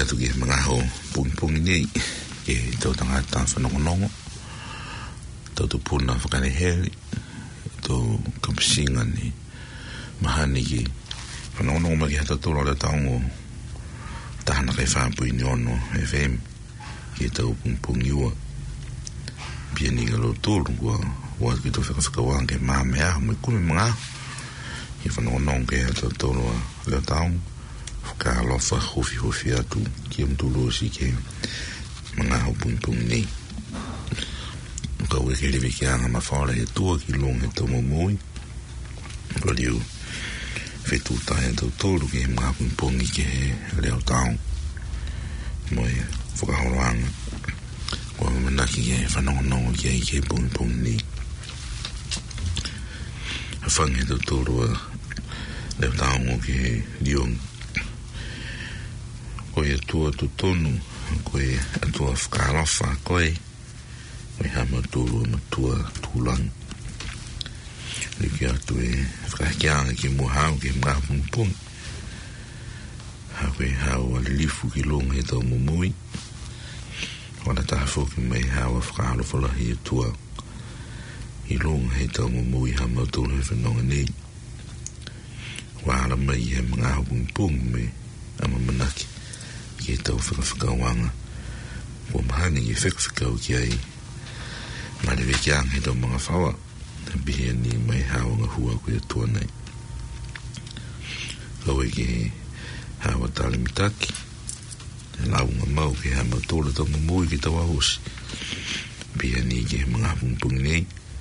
tu ki mga ho pung ni e tau tangata whanongonongo tau tu puna whakaneheri tau kapisinga ni mahani ki whanongonongo maki hata tūra le taongo tahana kai whāpui ni ono FM ki tau pung iua pia ni ngalo tūru kua ki tau whakawhakawang ke māmea mui kumi mga ki whanongonongo ke hata tūra le taongo ka lofa hofi atu ki mtulu si ke mga hopung ni ka weke lewe ki anga mawhara he tua ki long he tau mamui ko liu whetu tae tau tolu ki he mga hopung ki he leo tau mo he whakahoroanga kua manaki ki he whanongonongo ki he ke pung ni a whange tau tolu leo tau ngo ki he liong koe atua tutonu, koe atua whakarofa, koe hama tūru matua tūlang. Liki atu e whakakianga ki muhau ki mga pungpung. Ha koe hau alilifu ki longa he tau mumui. Wana taha whoki mai hau a whakarofa lahi atua. I longa he tau mumui hama tūru he whanonga nei. Wāra mai he mga pungpung me ama manaki. Ki tau whakawhakawanga kua mahani ki whakawhakau ki ai marewe kiang he tau mga whawa bihia ni mai haonga hua koe atua nei kaue ki hawa tali mitaki launga mau ki hama tōla tau mamui ki tau ahosi bihia ni ki mga pungpung nei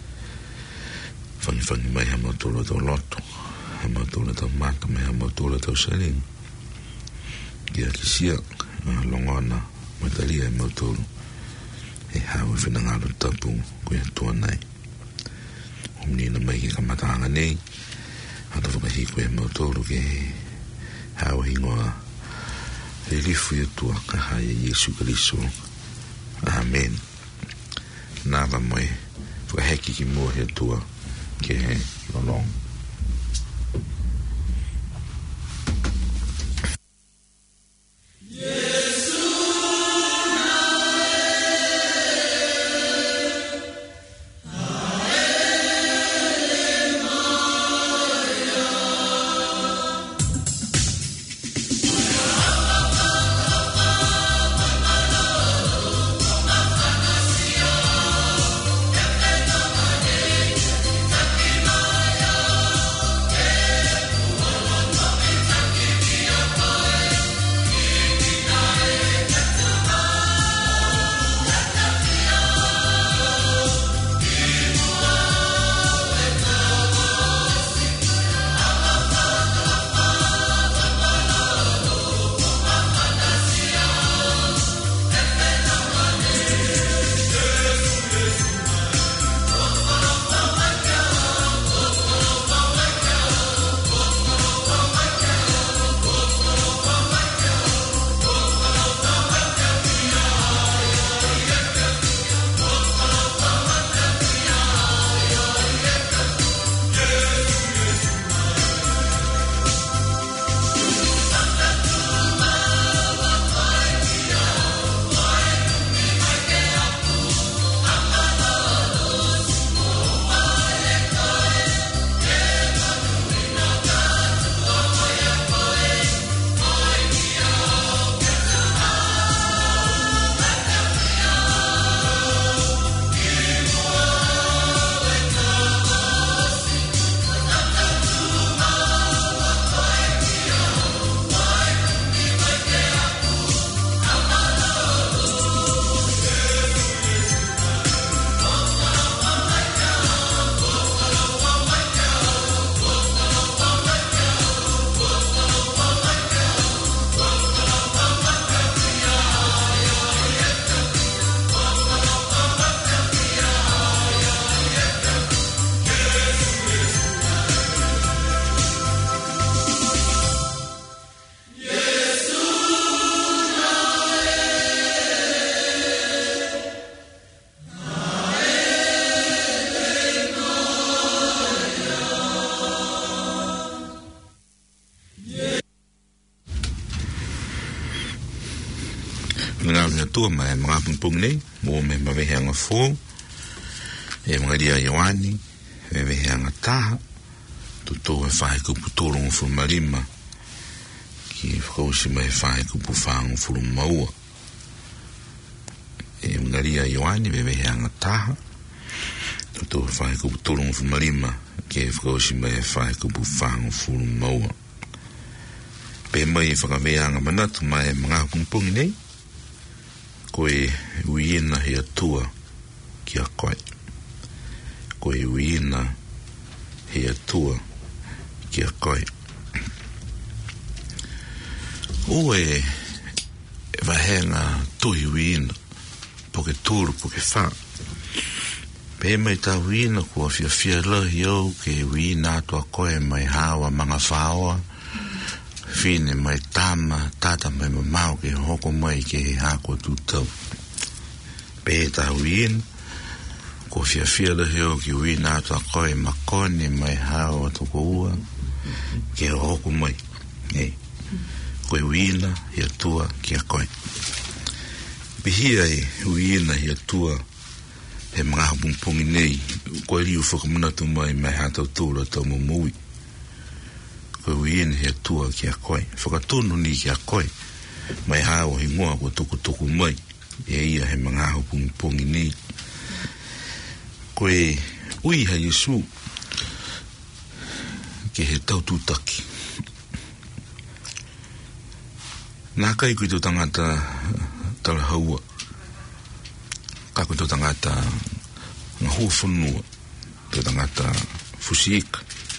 whangi mai hama tōla tau loto hama tōla tau mata mai hama tōla tau saring kia ki sia longona matalia e mautolu e hawa whenangaro tapu koe atua nei omnina mai ki kamatanga nei hata whakahi koe mautolu ke hawa hingoa he rifu i atua ka haia Yesu Kariso Amen nāwa moe whakaheki ki mua he atua ke he lolong ngā ringa tua mai mga pungpung nei, mō me mawehe anga fō, e mga ria Ioani, e wehe anga taha, tō e whahe kupu tōrongo furu marima, ki whakausi mai whahe kupu whaango furu maua. E mga ria Ioani, e wehe anga taha, tō e whahe kupu tōrongo furu marima, ki whakausi mai whahe kupu whaango furu maua. Pe mai whakawea anga manatu mai mga pungpung nei, koe uiena he atua ki a koe. Koe uiena he atua ki a koe. O e wahenga tuhi uiena, poke tūru, poke wha. Pe mai ta uiena kua fia lahi au ke uiena atua koe mai hawa mga whaoa, fine mai tama, tata mai mamau ke hoko mai ke he hako tūtau. Pe ta uien, ko fia la heo ki uien ato a koe makone mai hao toko ua, ke hoko mai. Koe uina hi atua ki a koe. Pihia e uina hi atua he mga hapungpungi nei, koe riu whakamanatu mai mai hatau tūra tau mamui. Koe uien he atua ki a koe. Whakatono ni ki a koe. Mai hao he ngoa ko tuku mai. E ia he mga hapungpungi nei. Koe ui ha Yesu. Ke he tau tūtaki. Nā kai kui tō tangata tala haua. Ka kui tō tangata ngā hua whanua. Tō tangata fusiika.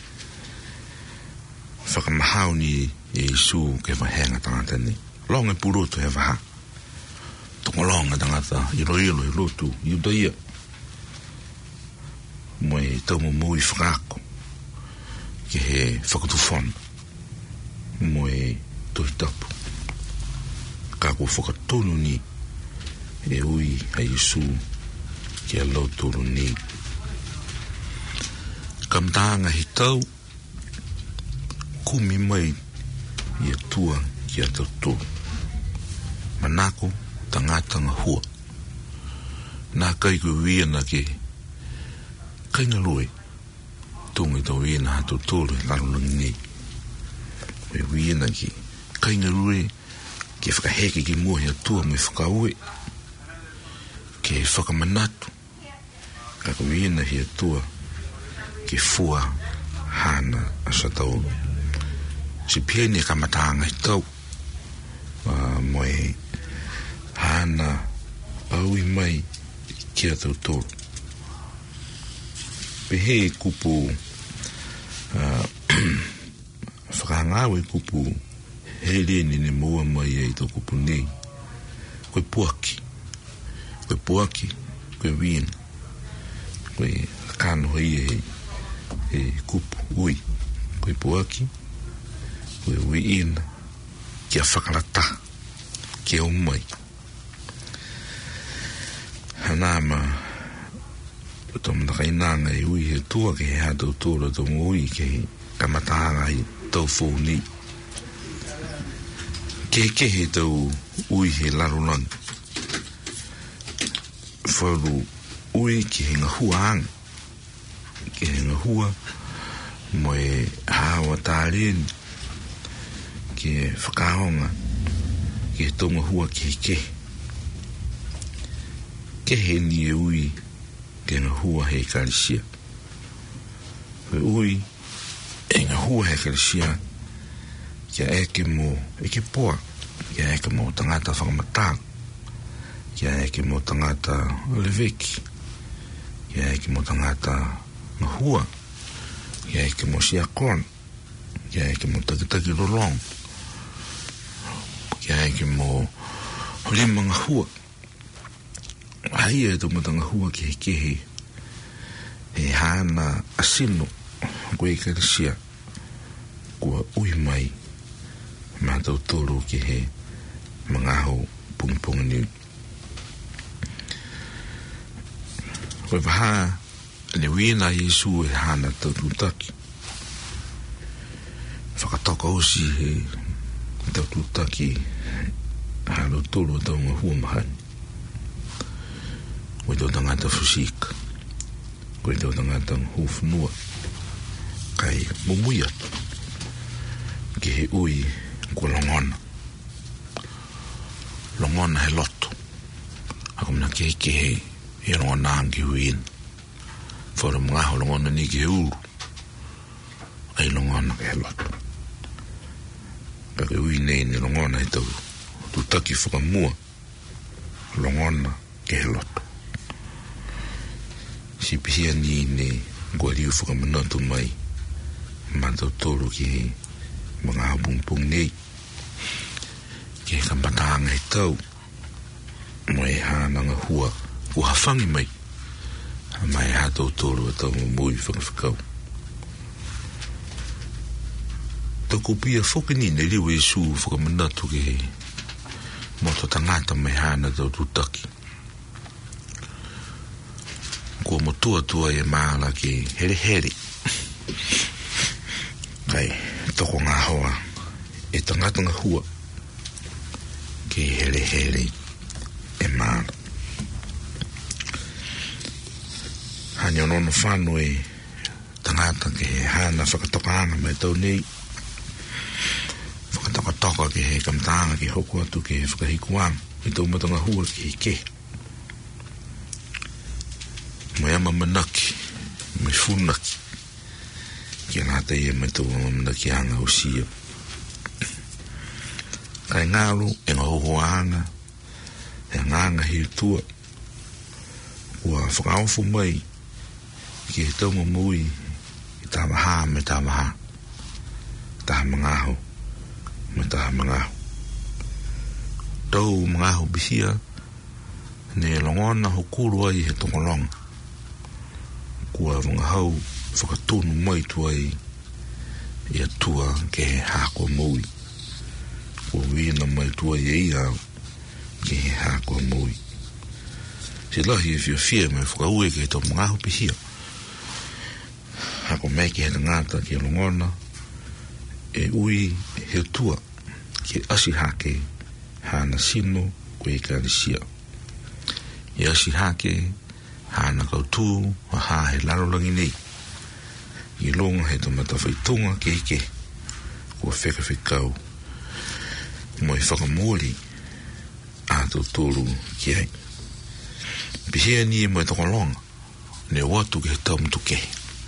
Whakamahau ni Yesu ke wahenga tangata ni. Longa puroto he waha. Tonga longa tangata ilo he lotu iudaia. Moe tau mui whakako. Ke he whakatufona. Moe tohitapu. Kako whakatonu ni e ui a Yesu ki a lautoro ni. Kamtanga he tau kumi mai i atua ki a tautoro. Manako tangata ngā hua. Nā kai koe uiena ke kainga loe. Tunga tau uiena hato tōru e larolangi nei. Koe uiena ki kainga loe ke whakaheke ki mua he atua me whakaue. Ke whakamanatu. Ka koe uiena he atua ke fua hana asa taulu. Si pieni ka matanga i tau. Moe hana aui mai ki a tau tōru. Pe he kupu whakahangawe kupu he reni ne mua mai e tau kupu nei. Koe puaki. Koe puaki. Koe wien. Koe kano hei he kupu ui. Koe puaki. Koe wien. Kia whakarata. Kia umai. Hanama tōmana kainanga e ui he tua ke he hatau tōra tōmu ui ke he kamatanga i tau fōni. Ke he tau ui he larolang. Wharu ui ki he ngā hua ang. Ki he ngā hua moe hawa tārien. Ki he whakahonga. Ki he tonga hua ki he ke. Ke he ni e ui ke ngā hua he karisia. Koe ui e ngā hua he karisia kia eke mō eke poa. Kia eke mō tangata whakamatang. Kia eke mō tangata leveki. Kia eke mō tangata ngā hua. Kia eke mō siakon. Kia eke mō takitaki rolong. Kia eke mō lima ngā hua. Hai e tō matanga hua ki he kehe. He hana asino. Koe karisia. Kua ui mai. Mātau tōru ki he mangaho pungpunga niu. Koe waha ne wina Yesu e hana tau tūtaki. Whakatoka osi he tau tūtaki halo tolu tau ngahua mahani. Koe tau tangata fusika. Koe tau tangata hufnua. Kai mumui atu. Ke he ui kua longona. Longona he loto. Ako mina ke he longona angi huin. Fora mga ho longona ni ke he uru. Ai longona ke he loto. Kake ui nei ni longona he tau. Tutaki whakamua. Longona ke he loto. Si pihia ni ne kua riu whakamanatu mai. Mantau toro ki he mga habungpung nei. Ke kampatanga he tau. Mai hānanga hua. Ua hawhangi mai. Mai hātou toro a tau mui whakawhakau. Tau kupia whokini ne riu e su whakamanatu ke he. Moto tangata mai hāna tau tutaki. Kua motua tua e maala ke here here. Kai toko ngā hoa e tangatanga hua ke here here e maala. Hanya nono whanu e tangata ke he hana whakatokanga mai tau nei. Whakatoka ke he kamtanga ke hoko atu ke he whakahikuanga i tau matanga hua ke he ke. Mai ama manaki, mai funaki. Kia nata ia mai tau manaki anga o sia. Kai ngaru e ngā hohoanga, e nganga hi tua. Ua whakaofu mai, ki he tau mamui, i tā maha me tā maha. Tā mangaho, me tā mangaho. Tau mangaho bihia, ne longona hokuru ai he tongolonga. Kua wangahau whakatonu mai tuai i atua ke he hākua mui. Kua wina mai tuai e iau ke he hākua mui. Se lahi e whia mai whakaue ke he tau mangahu pihia. Hako mai ke he tangata ke longona e ui he tua ke asi hake hana sino koe karisia. E asi hake hana kautu wa ha he larolangi nei. I longa he tamata whaitonga ke ike. Kua whekawhekau. Moi whakamori a tau tōru ki ai. Pihea ni e moi takalonga. Ne watu ke he taumutu ke.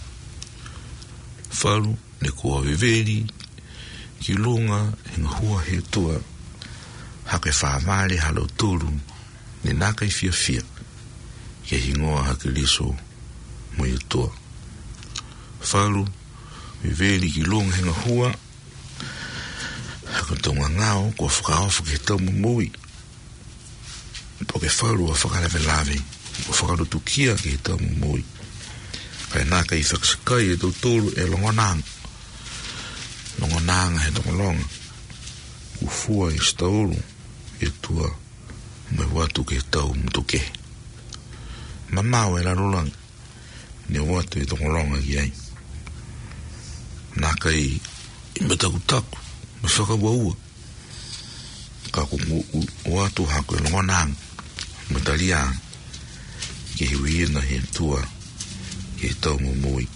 Wharu ne kua veveri. Ki longa he ngahua he tua. Hake whaamare halo tōru. Ne nākai fia fia. Ke hingoa hake liso mo i toa. Wharu, viveri ki longa henga hua, haka tonga ngao, kua whakaofu ke tau mumui. Po ke wharu a whakarewe lawe, kua whakarotu kia ke tau mumui. Kai nāka i whakasakai e tau tōru e longonanga. Longonanga he tonga longa. Ku fua i stauru e tua mai watu ke tau mtuke. Mamau e la rolang ne watu e tongolonga ki ai. Naka i metakutaku me whakawaua. Ka ku watu haku e longonang metaliang ke hiwina he tua ke tau mumui.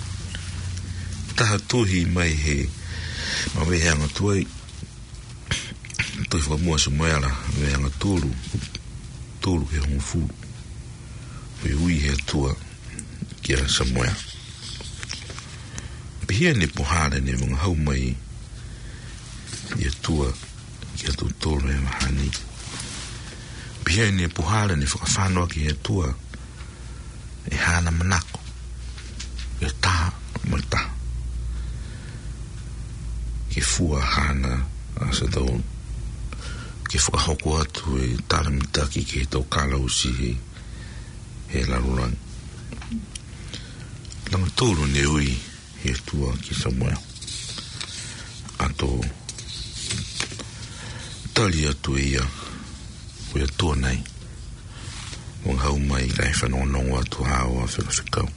Taha tuhi mai he maweheanga tuai tui whakamua sumoela weheanga tūru he hongfuru. Ui ui he tua kia Samoa. Pihia ne pohara ne mga hau mai i tua kia tūtoro e mahani. Pihia ne pohara ne whakawhanua ki he tua e hana manako. E taha mai taha. Ke fua hana asa tau. Ke whakahoko atu e taramitaki ke tau kala usi he larurang. Langa tōru ne ui he tua ki Samoa. Ato tali atu e ia ui atua nei. Wang hau mai kai whanonongo atu hao a whekawhekau.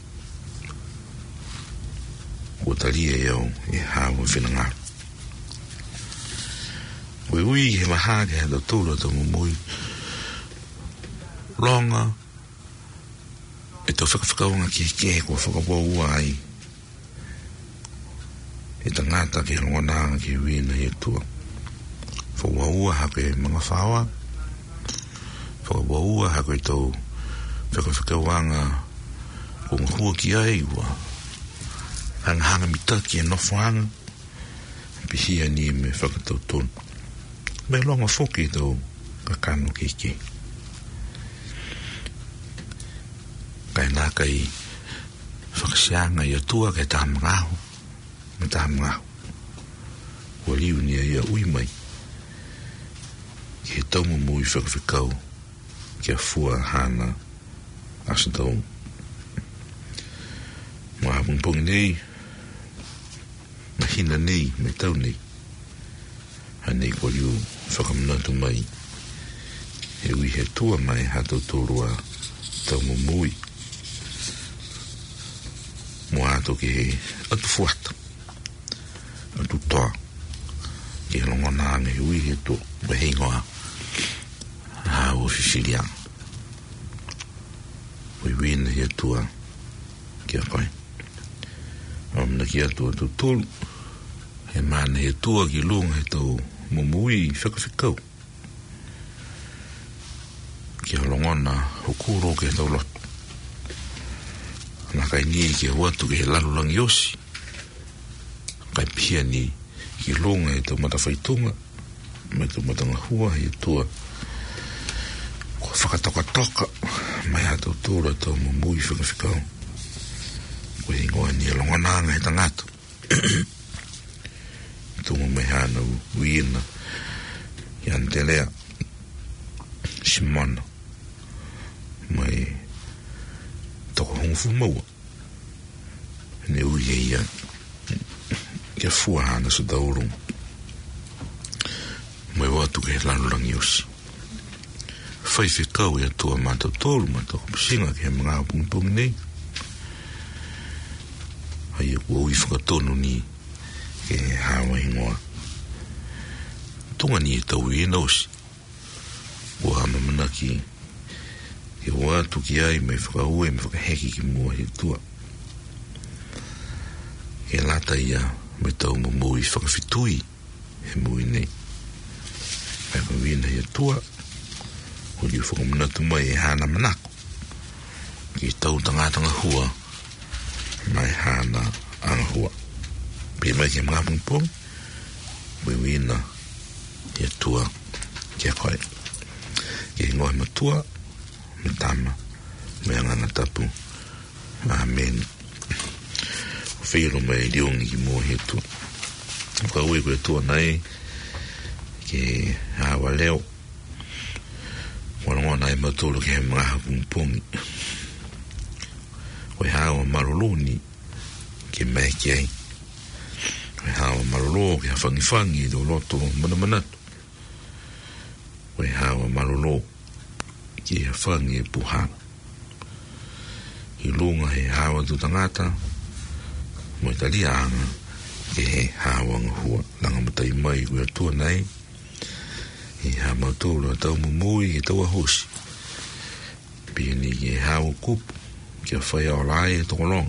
Ua tali e au e hao a whenangaru. ui he maha ke halo tūra tō mumui longa e tō whakawhakaunga ke kua whakawaua ai e ta ngata ke rongonanga ke wina i tua whawaua hake mga whawa whawaua hake tō whakawhakauanga o ngahua ki ai ua hanga mitaki e nofanga pihia ni me whakatau tonu me longa whoki tō kakano keke kai nā kai whakasianga i atua kai tā mngaho me tā mngaho ua liu ni a ia ui mai ki he taumu mui whakawhikau ki a fua hana asadau ma hapungpungi nei mahina nei me tau nei hanei kua liu whakamanatu mai he ui he tua mai hato tōrua taumu mui mua ato ki he atu fuata atu toa ki he longonanga he ui he to wehingoa hao fifiriang ui wina he tua ki a koe amna ki atua tu tolu he mana he tua ki lunga he tau mumui whakawhikau ki a longona hukuro ki he tau lotu na kai ni ki watu ki he lalulangi osi kai pia ni ki lunga he tau matawhaitunga me tau matanga hua he tua ko whakatokatoka mai a tau tūra tau mumui whakawhikau ko he ngoa ni a longonanga he tangata tunga mai hana uina i antelea simona mai toko hongfu maua ne ui e ia kia fua hana sa daurung mai watu ke lanulangi osi whaiwhikau i atua mātau tolu mātau kupisinga ke he mga pungipungi nei hai e kua ui whakatonu ni ke hawa ingoa tunga ni e tau i enosi ua hama manaki ke watu ki ai me whakaue me whakaheki ki mua he tua ke lata ia me tau mumui whakawhitui he mui nei kai kawina he tua o liu whakamanatu mai e hana manako ki tau tangatanga hua mai hana anga hua pe mai ke mga pungpung wina he tua kia koe ke ngoe matua me tama me angana tapu amen whiro mai riongi ki mua he tua ka ue koe tua nai ke hawa leo wala nai matolo ke mga pungpungi koe hawa maroloni ke mai ki ai koe hawa marolo ke hawhangifangi do loto manamanatu koe hawa marolo ki hawhangi e puhana i lunga he hawa tu tangata mo tali anga ke he hawa ngahua langa matai mai koe atua nai i ha mautolo tau mumui e tau ahosi pini ki he hawa kupu ki a whai ao lai e tokolonga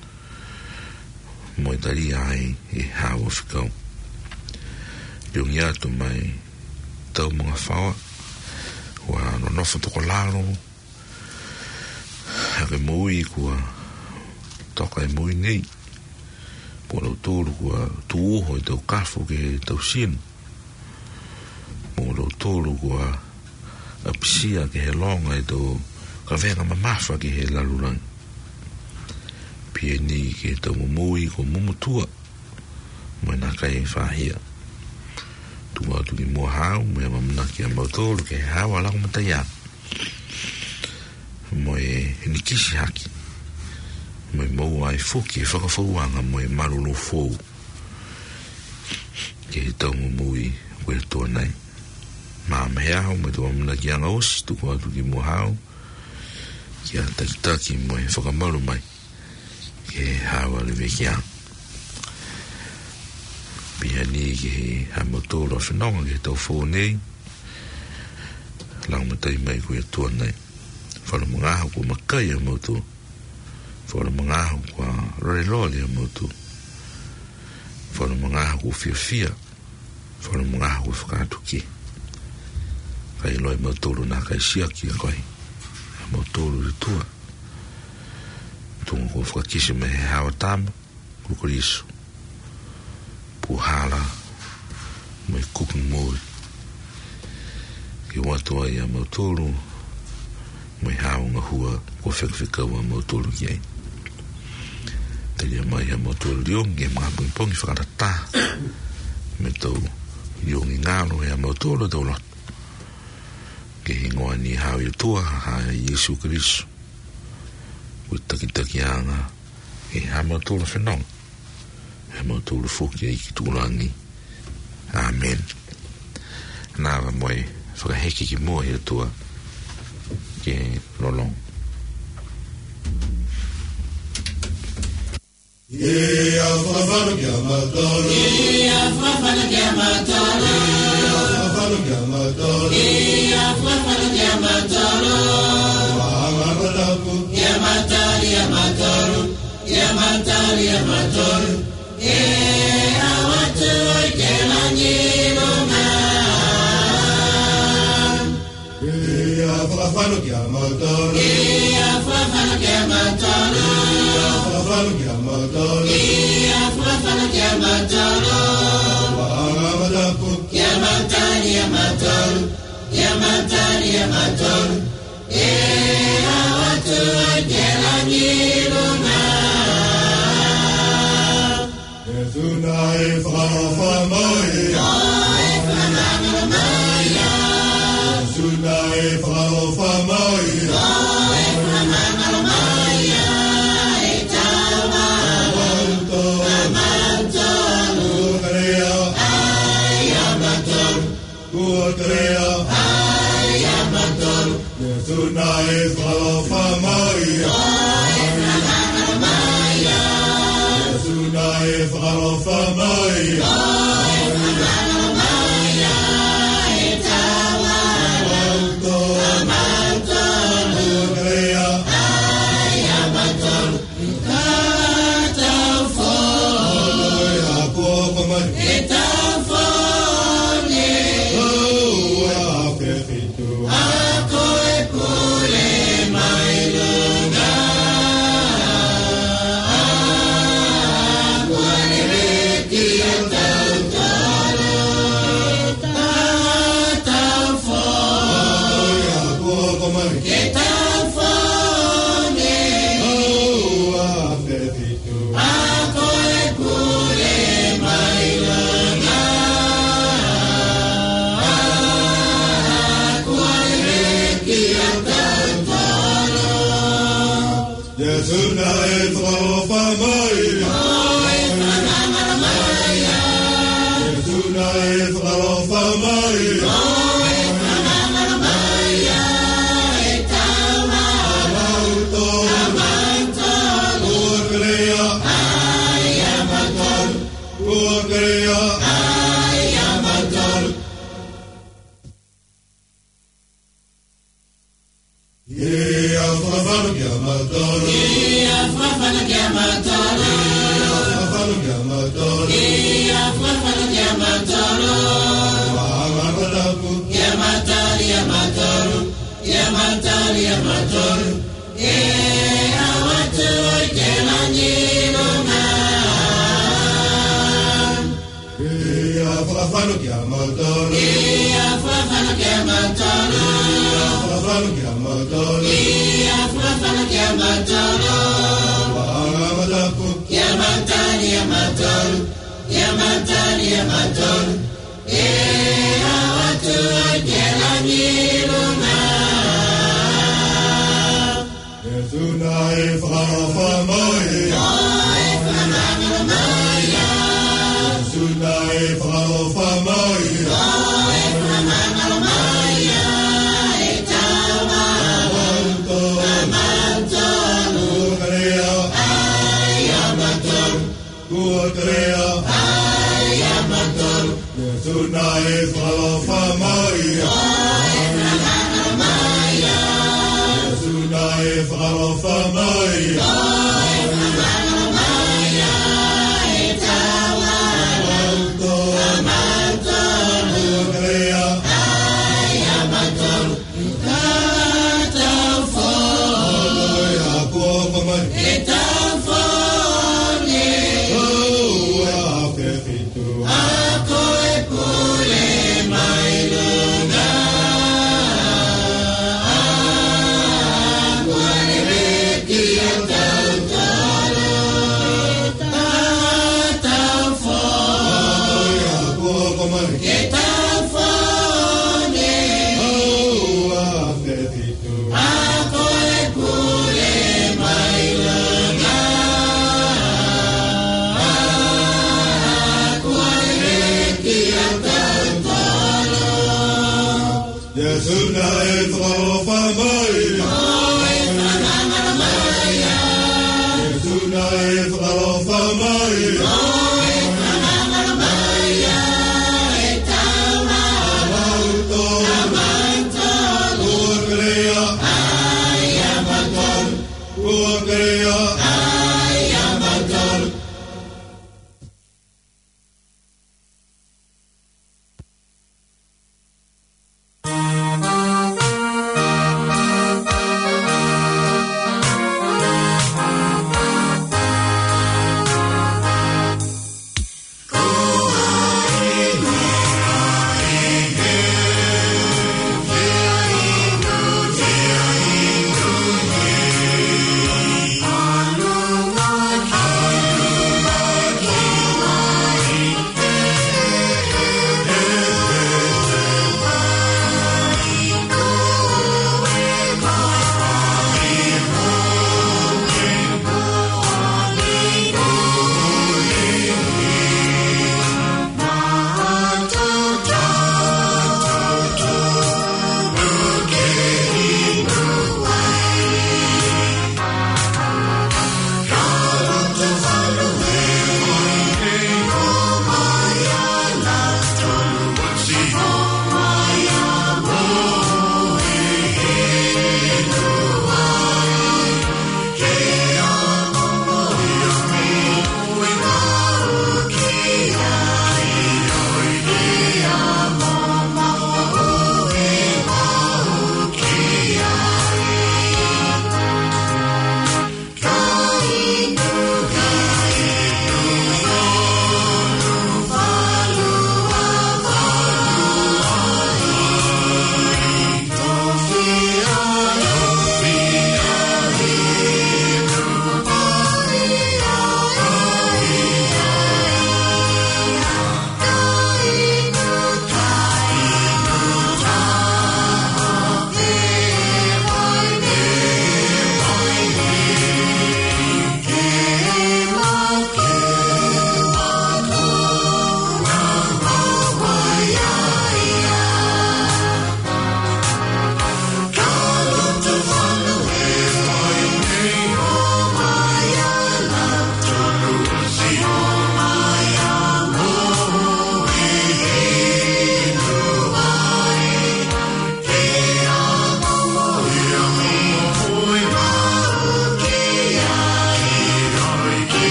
mo tali ai e hawa whikau riungi atu mai tau mga whawa wa no nofa toko laro hake mui kua toka e mui nei po lau tōru kua tuoho e tau kafu ke tau sinu mo lau tōru kua apisia ke he longa e tau ka venga mamafa ki he lalurangi pia ni ke tau mumui ko mumutua mo e naka e whahia tua tu ki mua hau mo e mamanaki a mautoro ke he hawa lau mataya mo e nikisi haki mo e mau ai fuki e whakawhauanga mo e marulu fōu ke he tau mumui ko e toa nei ma mea hau mo e tua mamanaki anga osi tua tu ki mua hau kia takitaki mo e whakamaru mai ke hawa le vekiang pihani ki ha motolo whenonga ki tau whonei lau matai mai koe atua nei whala mangaha kua makai a motu whala mangaha kua roreloli a motu whala mangaha kua fia whala mangaha kua whakatuki kai loi motolo na kai siaki a koe a motolo le tua tunga kua whakakisi me he hawa tama kukurisu puhala mai kuking mori ki watua ia mautolu mai haunga hua kua whekawhikaua mautolu ki ai telia mai ia mautolu liongi e mga pungpongi whakarata me tau liongi ngalo ia mautolu tau lot ke hingoa ni hau i tua ha Yesu Kristu kua takitaki anga e ha mautolu whenong e mautolu whoki ai ki tūrangi Amen nāwa moe whakaheki ki mua i atua ke lolong Ia whawhanu kia matoro Ia whawhanu kia matoro Ia whawhanu kia matoro Ia whawhanu kia matoro Wahanga mataku Ia matari ia matoro Ia matari ia matoro Ia watu oi ke langirunga Ia whawhanu kia matoro Ia whawhanu kia matoro Ia whawhanu kia matoro Ia whawhanu kia matoro Wahanga mataku Ia matari ia matoro Ia matari ia matoro Ia watu oi ke langirunga Tunai whakawhamaya whamamaya Tunai whakawhamaya whamamaya E tawa Amanto Amanto Kuakarea Ai Amanto Kuakarea Ai Amanto Tunai whakawhamaya whamamaya Tunai whakawhamaya whamamaya E tawa Amanto Amanto Kuakarea Ai Amanto Tau whone A kuakamai E tau whone Oh, a whewhitu A koe pule mai lunga Tunai whakawhamaya whamamaya Tunai whakawhamaya whamamaya E tawa Amanto Amanto Kuakarea Ai Amanto Kuakarea Ai Amanto Ia whawhanu kia matoro Ia whawhanu kia matoro Ia whawhanu kia matoro Ia whawhanu kia matoro Wahanga mataku Ia matari ia matoro Ia matari ia matoro Ia watu oi ke langirunga Ia whawhanu kia matoro Ia whawhanu kia matoro Ia whawhanu kia matoro Ia whawhanu kia matoro Wahanga mataku Ia matari ia matoro Ia matari ia matoro Ia watu oi ke langirunga Tunai whakawhamaya whamamaya Tunai whakawhamaya whamamaya E tawa Amanto Amanto Kuakarea Ai Amanto Kuakarea Ai Amanto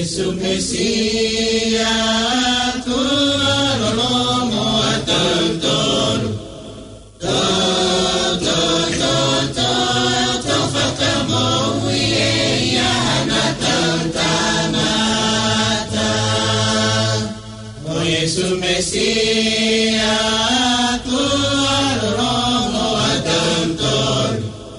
Yesu Mesia Kulalomo Atol Yesu Mesia Kulalomo Atol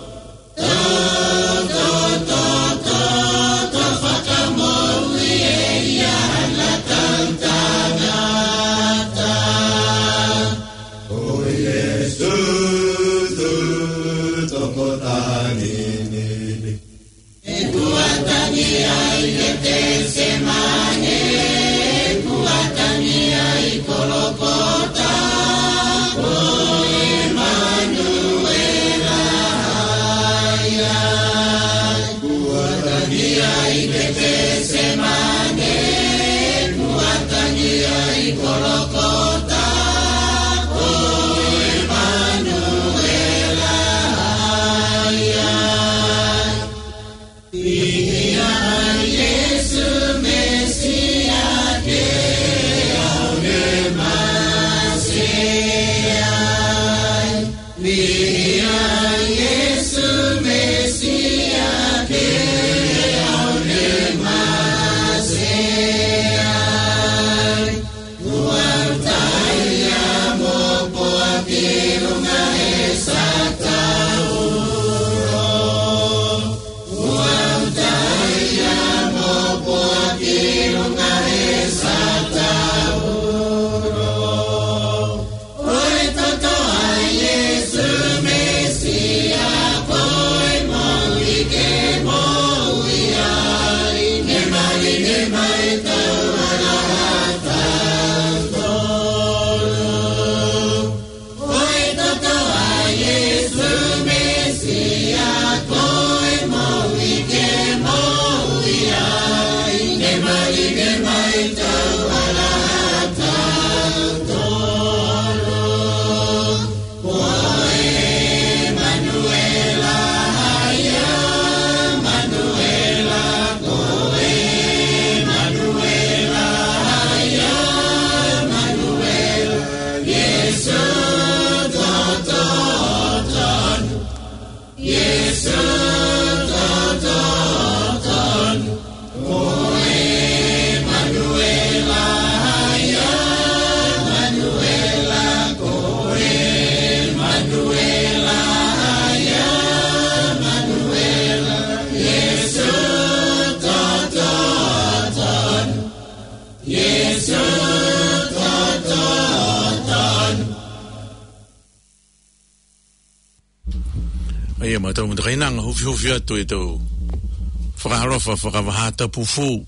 Ia matau matainanga hufi atu e tau whakaharofa whakawahata pufu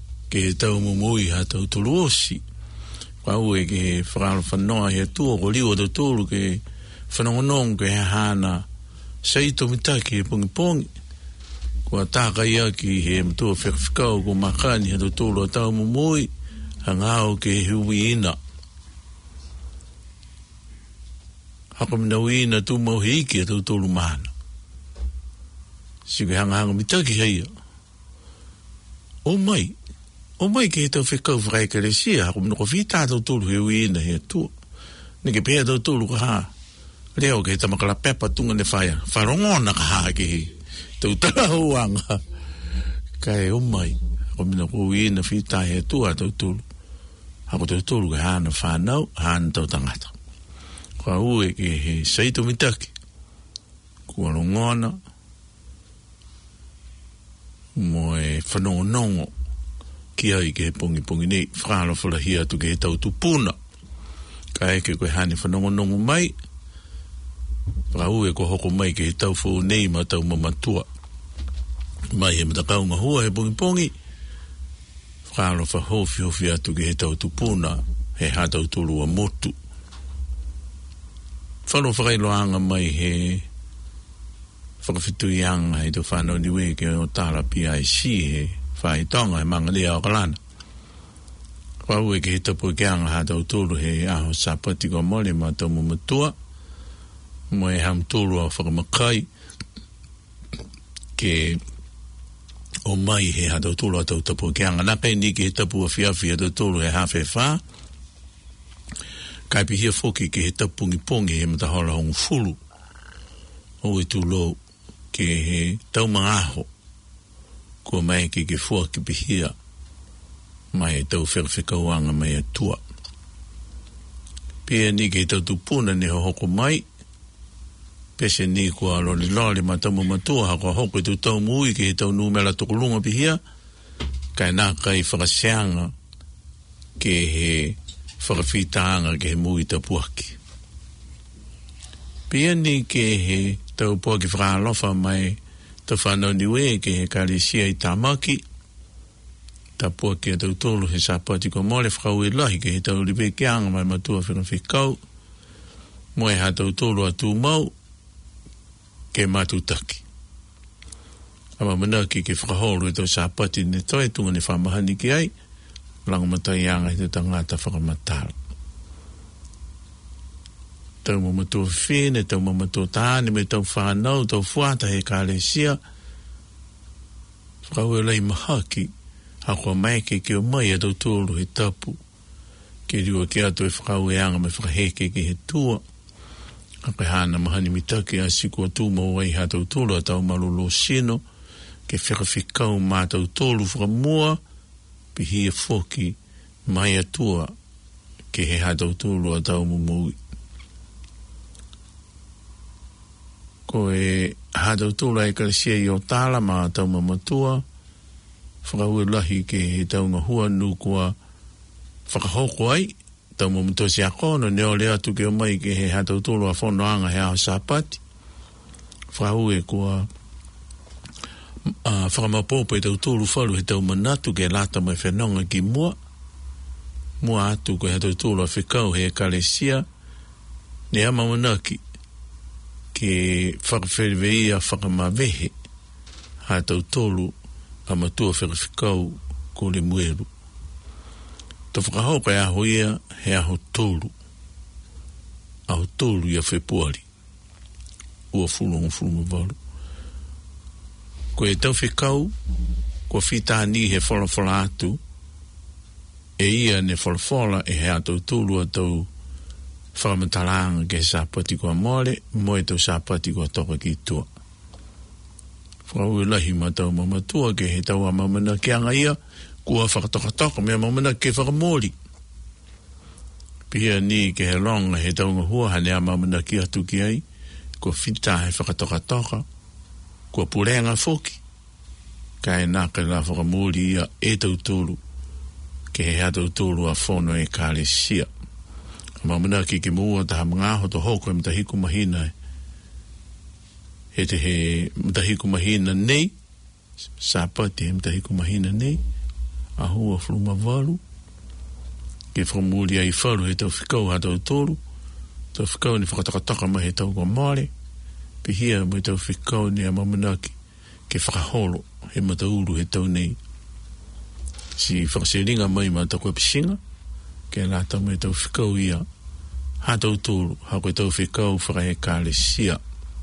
ke tau mumui ha tau tuluosi pau e ke whakaharofa noa he tua ko liwa tau tolu ke whanongonong ke hana seito mitaki e pongi kua taka ia ki he mtua whekawhikau ko makani he tau tolu a tau mumui hangao ke hui ina hako minau ina tu mau heiki e tau tolu mana sige hanga mitaki heia o mai ke tau whekau whakai keresia hako minau vita tau tolu he hui ina he tua ni ke pēa tau tolu ka haa leo ke tamakala pepa tunga ne whaia wharongona ka haa ke he tau tarahuanga kai o mai hako minau hui ina vita he tua tau tolu hako tau tolu ka haa na whanau haa na tau tangata kua ue ke he seito mitaki kua rongona mo e whanongonongo ki ai ke he pongi nei whakalo whalahia tu ke he tau tupuna ka eke koe hane whanongonongo mai kua ue ko hoko mai ke he tau whau nei ma tau mamatua mai he matakaunga hua he pongi whakalo whahofi atu ke he tau tupuna he hatau tulu a motu whalo whakailoanga mai he whakawhitu ianga he tu whanau niwe ke o tala PIC he whaitonga he manga lea o kalana kua ue ke he tapu ke anga hatau tulu he aho sapati ko mole ma tau mamatua mo e ham tulu a whakamakai ke o mai he hata utulu a tau tapu ke anga naka ni ke he tapu a fiafi hata utulu he hawhi wha kai pihia foki ke he tapungi pongi he matahola hongu fulu o i tūlo ke he tau mangaho kua mai ke fua ki pihia mai tau whikawanga mai atua pia ni ke tau tupuna ni hoko mai pese ni kua lori ma tau matua hako hoko i tu tau mui ke tau numela tukulunga pihia kai nā kai whakasianga ke he whakawhitaanga ke he mui tapuaki pia ni ke he tau puaki whakalofa mai tau whanau niwe ke he Kalesia i Tamaki tapua ke tau tolu he sapati ko mole whakau i lahi ke he tau lipe kianga mai matua whikau moe ha tau tolu atu mau ke matutaki ama manaki ke whakaholu e tau sapati ne toi tunga ne whamahani ki ai langamatai anga he te tangata whakamatara tau mamatua whine, tau mamatua tāne me tau whanau, tau whuata he Kalesia whakau e lei mahaki hako mai ke o mai a tau tōru he tapu ke riua ke atu e whakau e anga me whakaheke ke he tua hake hana mahani mitaki a siku atu mawai ha tau tōru a tau malolo sino ke whakawhikau mā tau tōru whakamua pihi e whoki mai atua ke he ha tau tōru a tau mumui ko e hadau tūla e Kalesia i o tāla ma tau mamatua whakahua lahi ke he tau ngahua nu kua whakahoko ai tau mamatua si akono neo lea tu ke o mai ke he hadau tūla a whonoanga he ao sapati whakahua kua whakamapopo e tau tūlu whalu he tau manatu ke lata mai whenonga ki mua atu ko he hadau tūla whikau he Kalesia ne ama manaki ke whakawheriweia whakamawehe ha tau tolu a matua whakawhikau ko le mueru. Ta whakahoka e aho ia he aho tolu ia whepuari ua fulungu walu. Ko e tau whikau ko whitani he whalawhala atu e ia ne whalawhala e he a tau tolu a tau whakamatalanga ke sapati kua mole, moe tau sapati kua toka ki tua. Whakau lahi ma tau mamatua ke he tau a mamana ke anga ia, kua whakatoka mea mamana ke whakamori. Pia ni ke he longa he tau ngahua hane a mamana ki atu ki ai, kua whita he whakatoka, kua purenga whoki. Ka e naka la whakamori ia e tau tolu, ke he ha tau tolu a whono e Kalesia. Mamana ki ke mua taha mga to hoko e mtahiku mahina he te he mtahiku mahina nei sapati he mtahiku mahina nei ahua fluma valu ke whamuri ai whalu he tau whikau ha tau tolu tau whikau ni whakatakataka ma he tau kua mare pihia mo he tau whikau ni a mamana ki ke whakaholo he matauru he tau nei si whakaseringa mai ma tau kua pisinga ke la tau me tau whikau ia ha tau tūru ha koe tau whikau whakahe Kalesia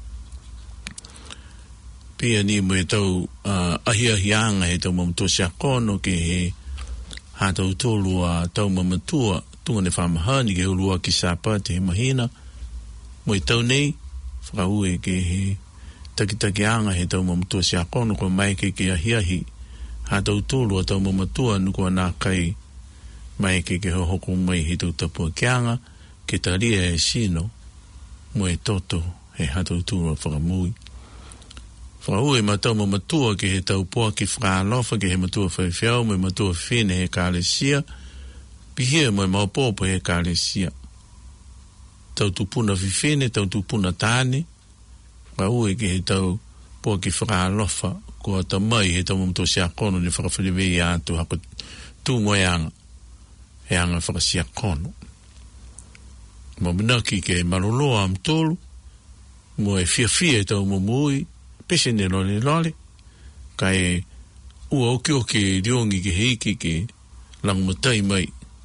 pia ni mo e tau ahianga he tau mamatua si akono ke he ha tau tūru a tau mamatua tunga ne whamahani ke ulua ki sapati he mahina mo e tau nei whakaue ke he takitaki anga he tau mamatua si akono ko mai ke ahiahi ha tau tūru a tau mamatua nuku anā kai mai ke hoko mai he tau tapua kianga ke taria e sino mo e toto he hatau tūra whakamui. Whakaue ma tau mamatua ke he tau poa ki whakalofa ke he matua whaiwhiau mo e matua whine he Kalesia pihia mo e maupopo he Kalesia. Tau tupuna whiwhine, tau tupuna tāne whakaue ke he tau poa ki whakalofa ko ata mai he tau mamatua si akono ni whakawhiriwei atu hako tū mo e anga he anga whakasi akono. Mo minaki ke maroloa am tolu, mo e fia tau mumui, pese ne lole, ka e ua oki riongi ke heiki ke langmatai mai.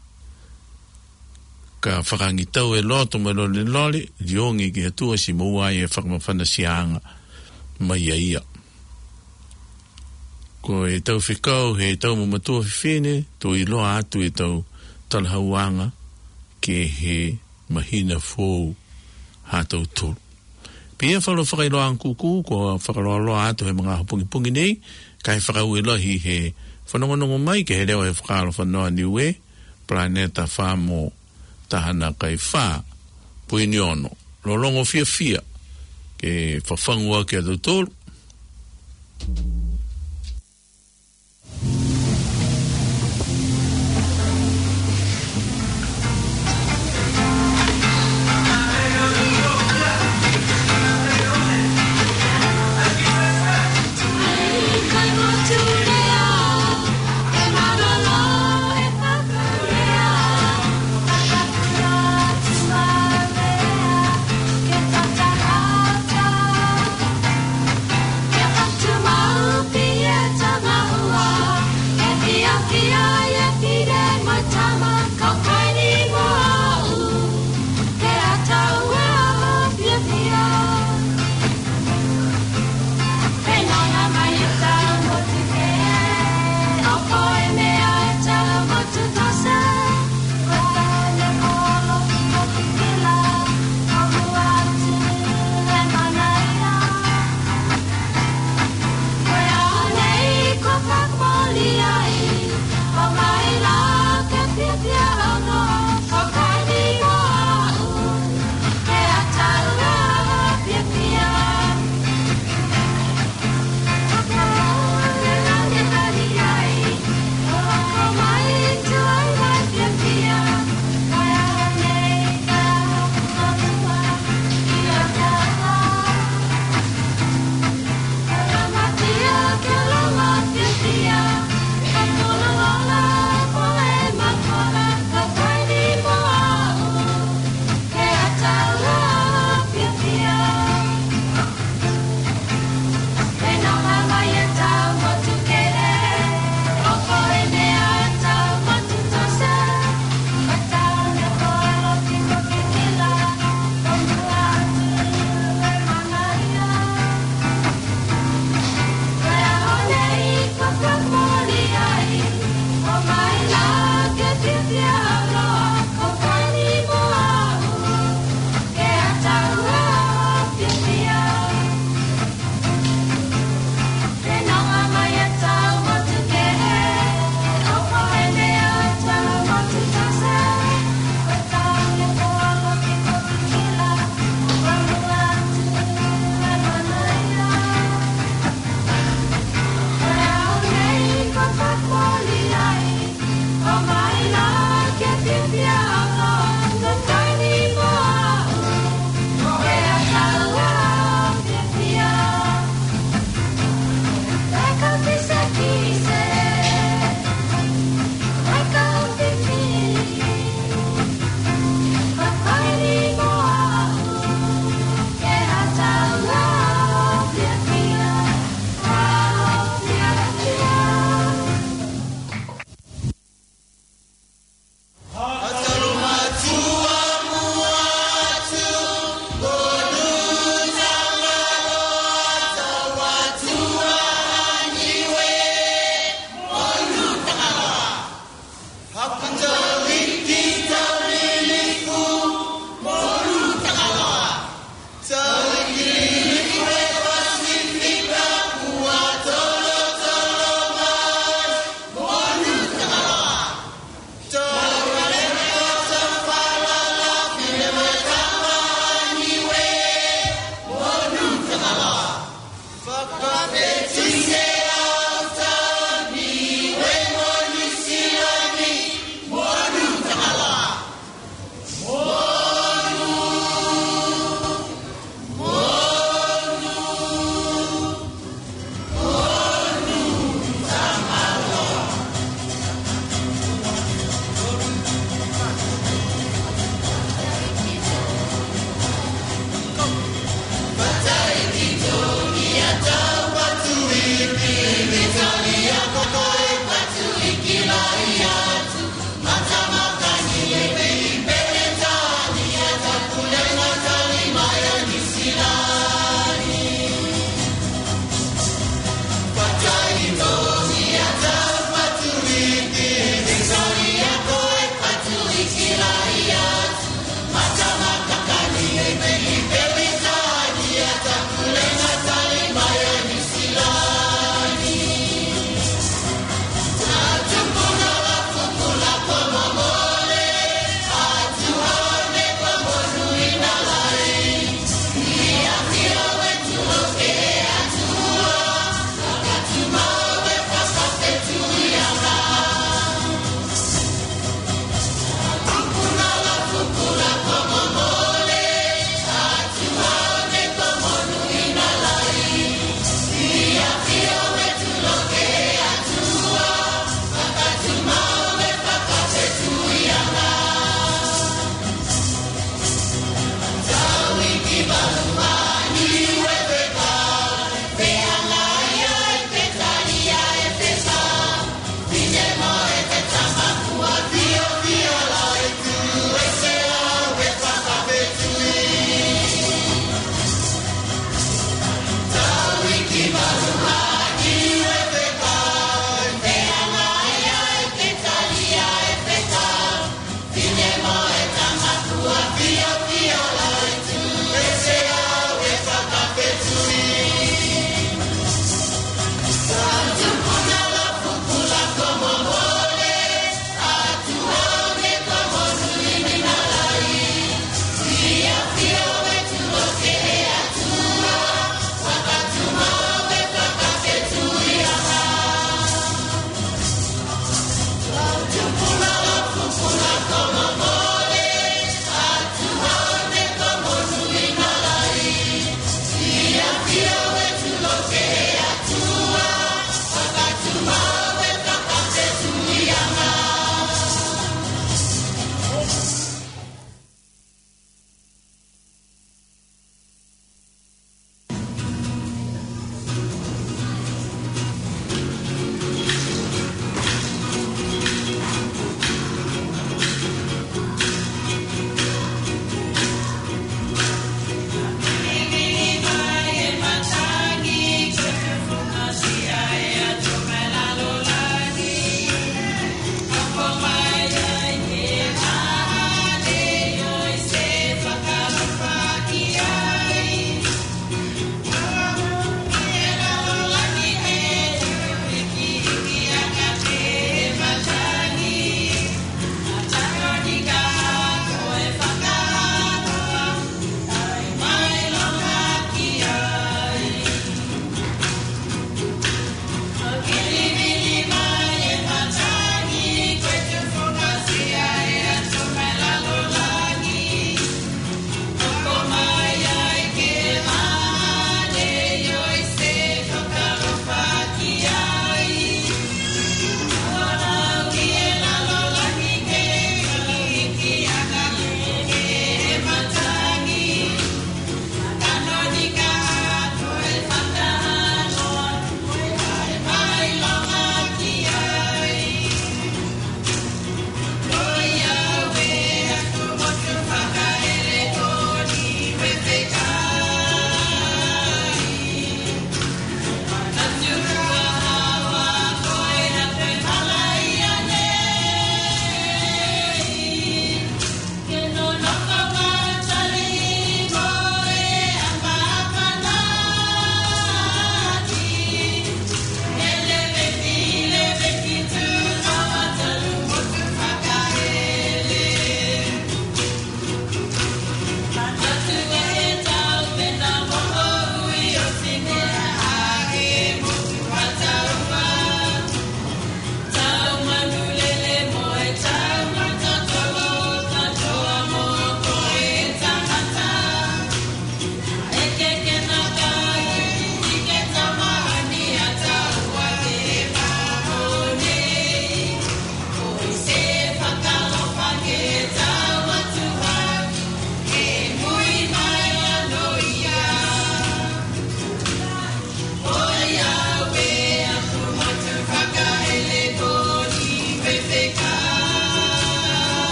Ka whakangi tau e loto mai lole, riongi ke atua si mauai e whakamawhana sianga mai a ia. ko e tau whikau he tau mamatua whiwhine to i loa atu e tau talahauanga ke he mahina fōu hātau tōru. Pia whalo whakailoa ang kuku ko whakailoa loa atu he mga hapungi nei kai whakau e lohi he whanongonongo mai ke he reo he whakaaro whanoa niue planeta whamo tahana kai wha puini ono lolongo fia ke whawhangua ke atu tōru.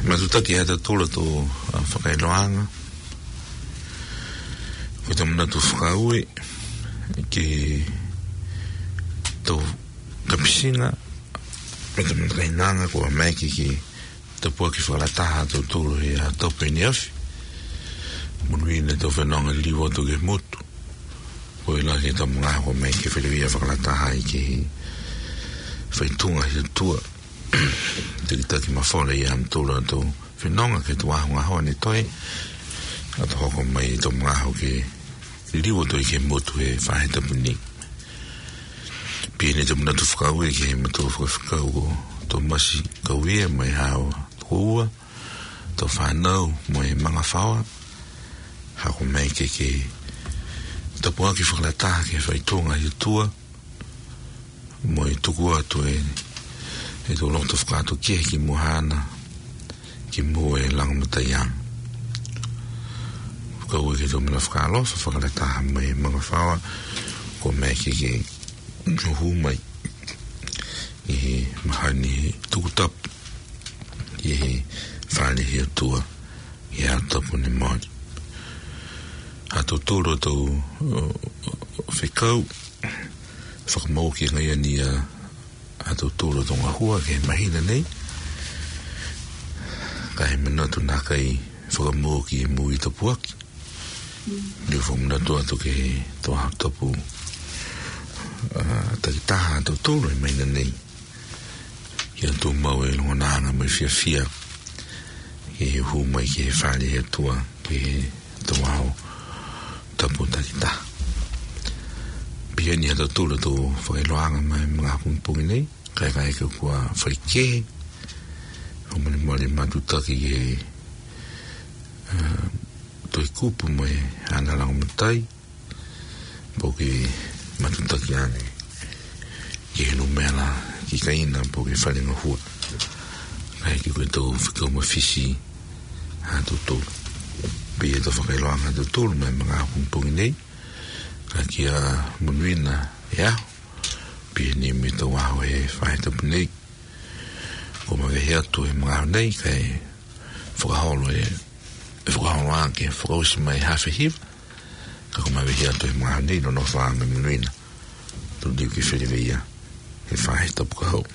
matutaki hata tula to whakailoanga ko te mana tu whakaue ki to kapisinga me te mana kainanga ko a maiki ki te pua ki whakalataha to tulu he a tope ni afi munuina to whenonga liwa to ke motu ko ila ki ta mga ko maiki whiriwia whakalataha i ki whaitunga hi tua te ki taki mawhole i am tula to whenonga ke tu ahunga hoa ni toi a to hoko mai to mga ho ke liwa to i ke motu he whaheta puni pine te muna tu whakaue ki he matu whakau to masi kauia mai hao ua to whanau mai mga whaua hako mai ke ta pua ki whakalataha ke whaitunga hi tua moi tuku atu e to lonto whakato kia ki mohana ki mo e langamataiang whakaue ke to muna whakalofa whakalataha mai mga whaua ko mai ke hu mai i mahani tuku tap i whane hi atua i a tapu ni mai a to toro to whikau whakamau ki ngai ani a to toro to ngahua ke mahina nei ka he manatu nā kai whakamau ki mui tapu aki ni whakamau atu ke to a tapu takitaha to toro i mahina nei ia tu mau e longa mai fia e hu mai ke whare e tua ke to wao tapu takita pia ni hata tula to whailoanga mai mga pungpungi nei kai ke kua whaike o mani mali matutaki e to i kupu mai ana lang matai po ke matutaki ane ke henu mela ki kaina po ke wharenga hua kai ki koe tau whikau mawhisi a to pia to whakailoanga to tolu mai mga pungpungi nei ka ki a munuina e aho pia ni me tau aho e whaetapu nei ko mawehe atu e mga nei kai whakaholo whakaholo anke whakausi mai hawhi hiva ka ko mawehe atu e mga nei no whaanga munuina to diu ki whiriweia e whaetapu ka hau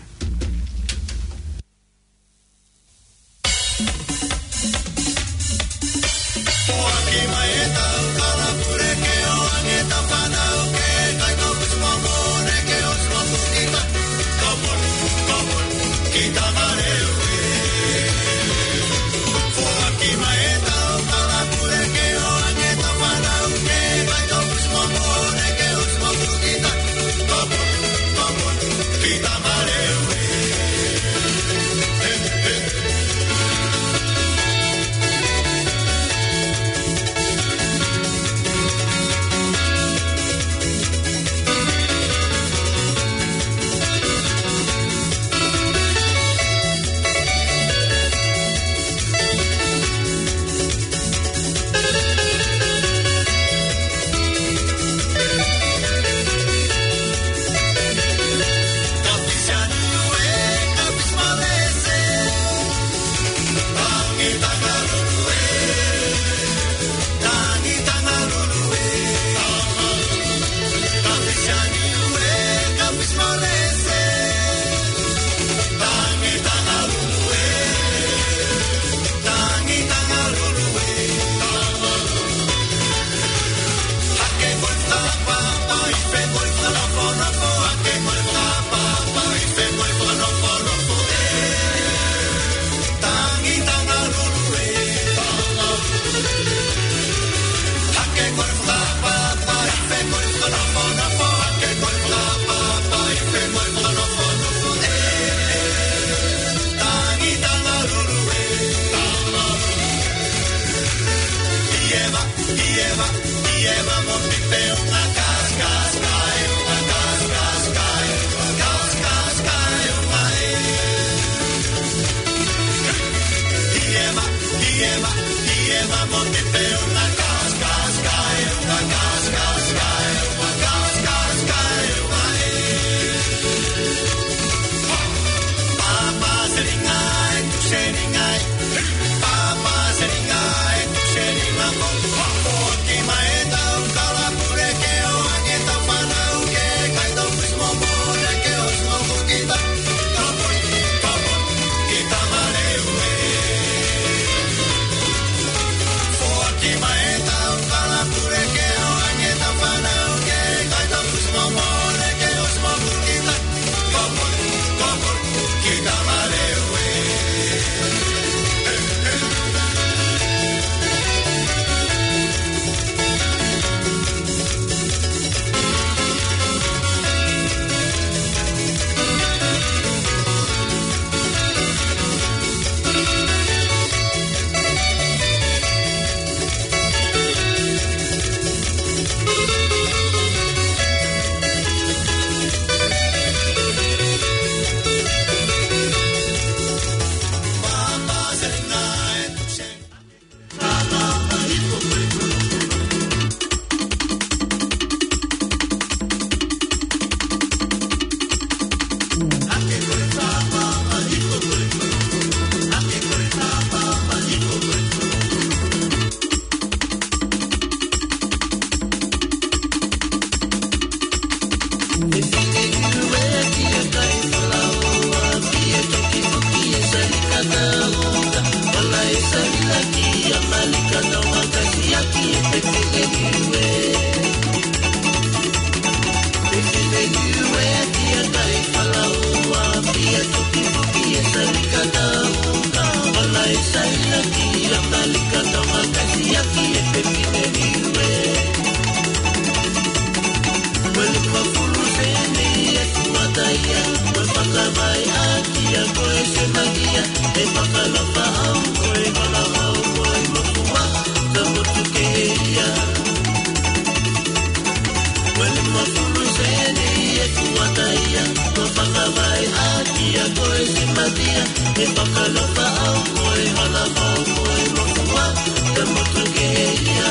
madia e pakalofa au koe halava koe mokua te motu keia.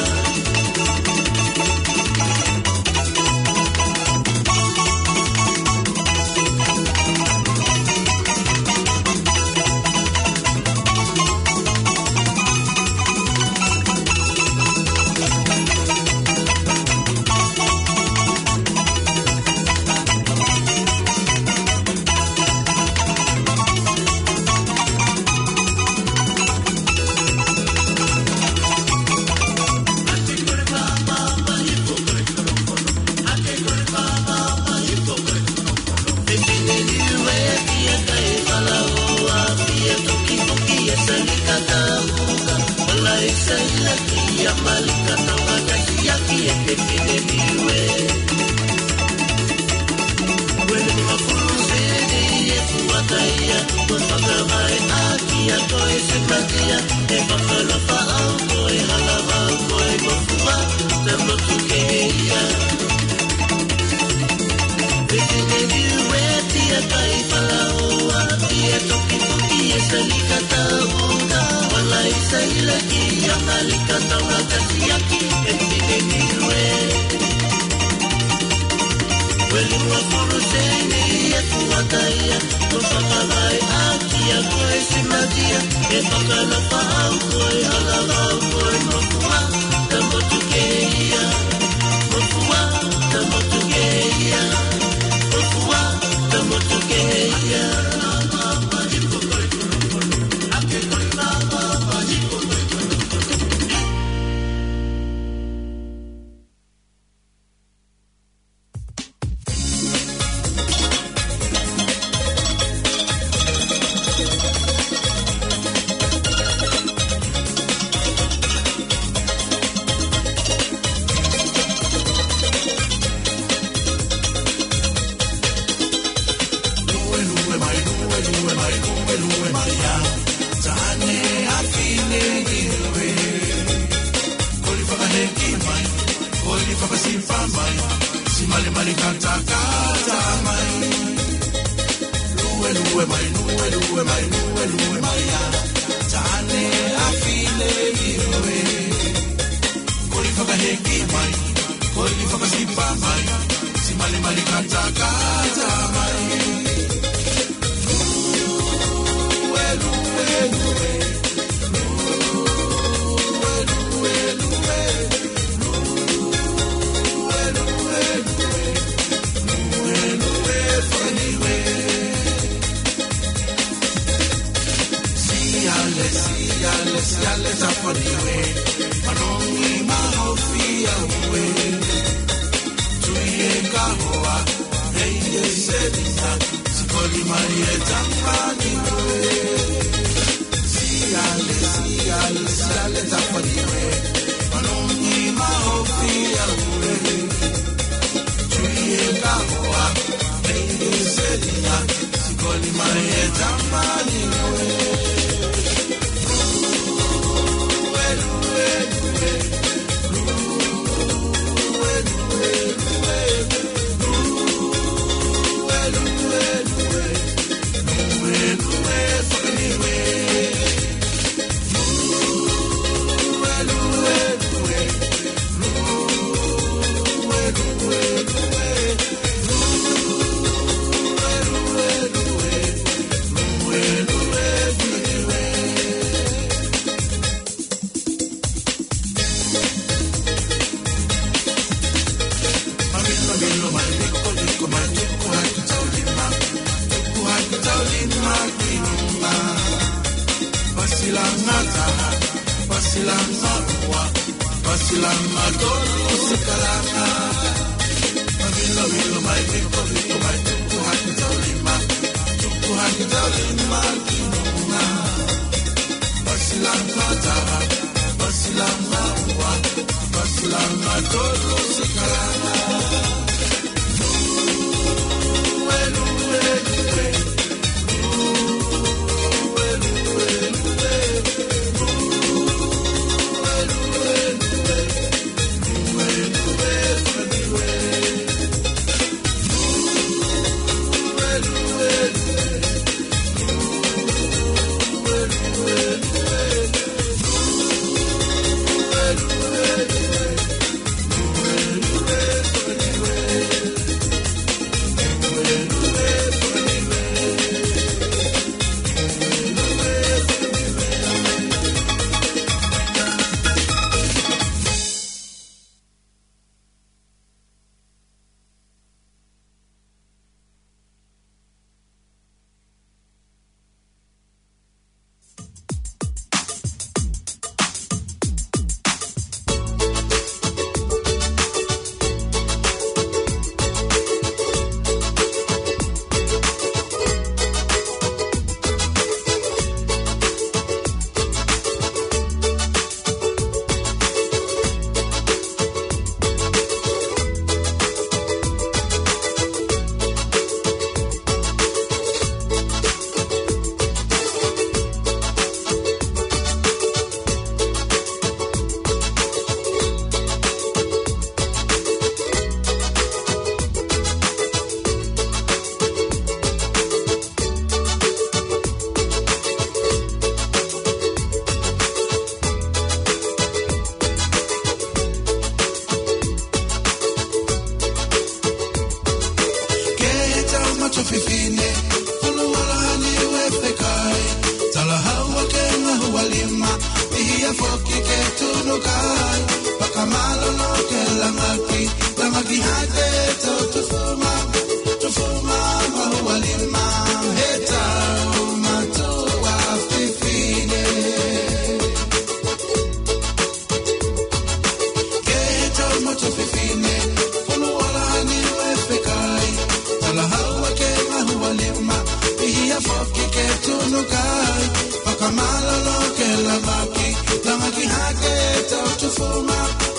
ke tunukai pakamala lo ke la maki langa ki hake tau tufuma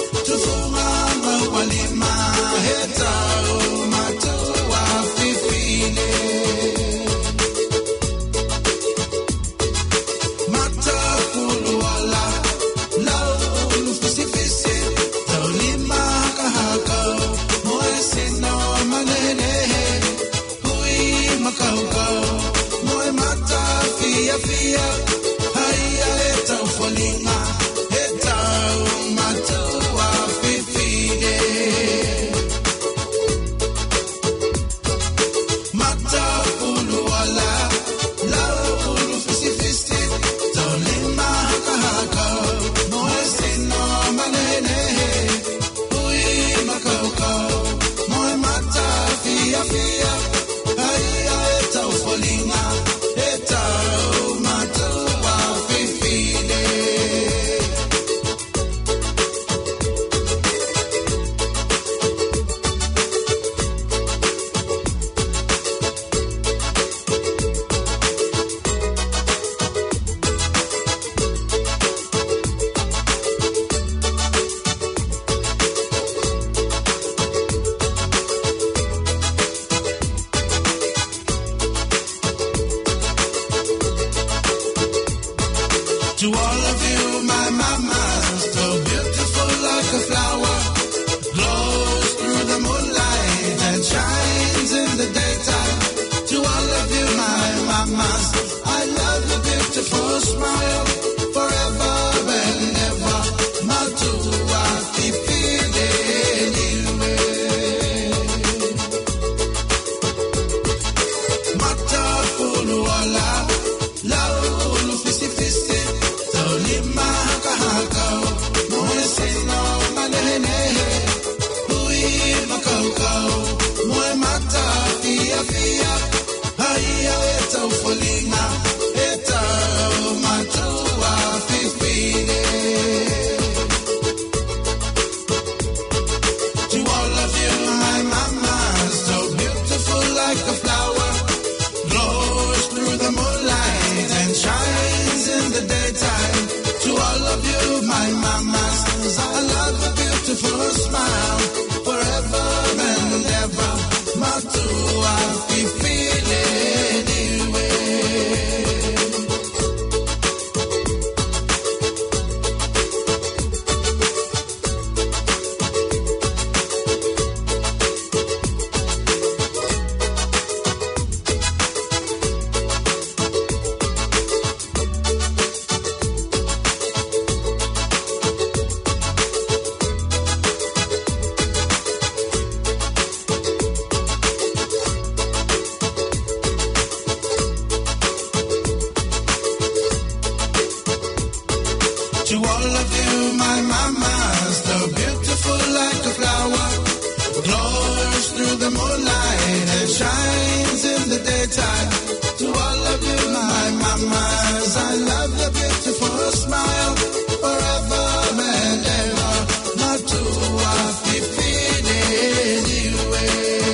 mawalima heta o matua fifine mata puluala lau fisi tau lima kahaka moesino malele hui makaukau moe mata fia haia heta ufolinga heta o matua fifine mata puluala lau fisi tau lima kahaka moesino malele hui makaukau moe mata fia haia heta ufolinga heta o matua fifine To all of you, my mamas, so beautiful like a flower, glows through the moonlight and shines in the daytime. To all of you, my mamas, I love your beautiful smile, forever and ever. Matua fifine niwe. Mata puluala, lau fisi lima kahakau moesino malene hui makaukau moe mata fia haia eta ufolinga eta matua fifine. To all of you, my mamas, so beautiful like a flower, glows through the moonlight and shines in the daytime. To all of you, my mamas, I love your beautiful smile, forever and ever. Matua fifine niwe. To all of you, my mamas, so beautiful like a flower, glows through the moonlight and shines in the daytime. To all of you, my mamas, I love your beautiful smile, forever and ever. Matua fifine niwe.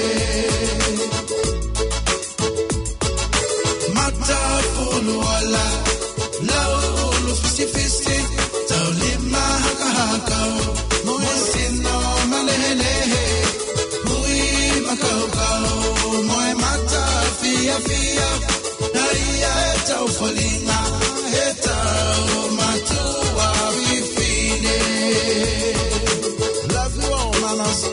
Mata puluala, lau fisi tau lima kahakau moesino malele hui makaukau moe mata fia haia eta ufolinga heta o matua fifine. Love you all, mamas.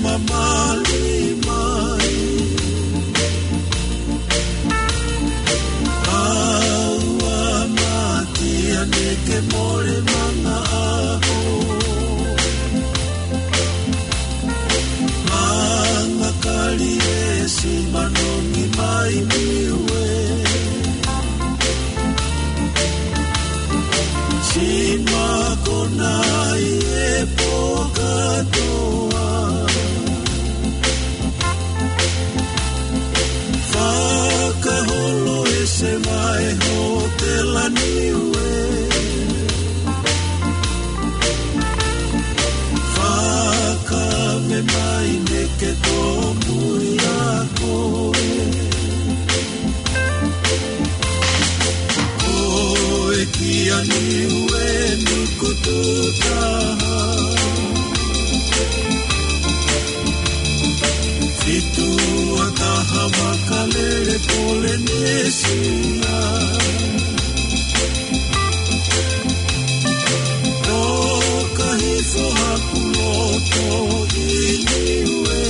mamali mai aua matia neke more manga aho manga kali esi manongi mai miwe Sima konai e pokatoa Whakaholo e se mai ho te laniwe Whakame mai neke tō muri a koe Koe ki aniwe nuku tutaha Fitu ataha makalere Polenesia Toka hifo hakuloto iniwe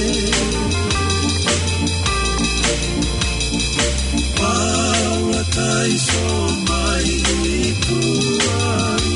Paradaiso mai ikuai